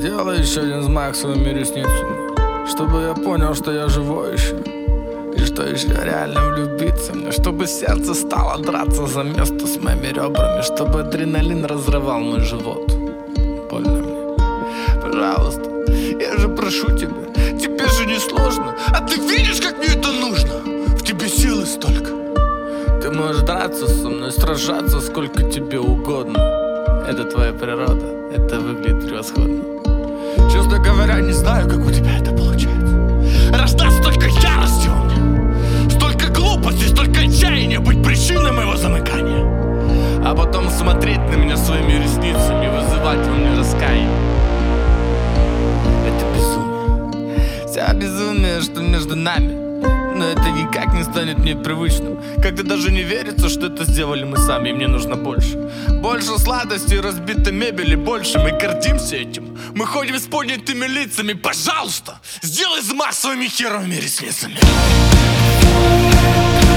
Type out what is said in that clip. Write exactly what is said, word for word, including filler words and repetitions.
Сделай еще один взмах своими ресницами, чтобы я понял, что я живой еще, и что еще реально влюбиться мне, чтобы сердце стало драться за место с моими ребрами, чтобы адреналин разрывал мой живот. Больно мне. Пожалуйста, я же прошу тебя, тебе же не сложно, а ты видишь, как мне это нужно? В тебе силы столько. Ты можешь драться со мной, сражаться сколько тебе угодно. Это твоя природа, это выглядит превосходно. Честно говоря, не знаю, как у тебя это получается. Рождать столько ярости у меня, столько глупости, столько отчаяния быть причиной моего замыкания, а потом смотреть на меня своими ресницами и вызывать во мне раскаяние. Это безумие. Вся безумие, что между нами. Но это никак не станет мне привычным, когда даже не верится, что это сделали мы сами, и мне нужно больше. Больше сладости и разбитой мебели, больше. Мы гордимся этим, мы ходим с поднятыми лицами. Пожалуйста, сделай взмах своими херовыми ресницами.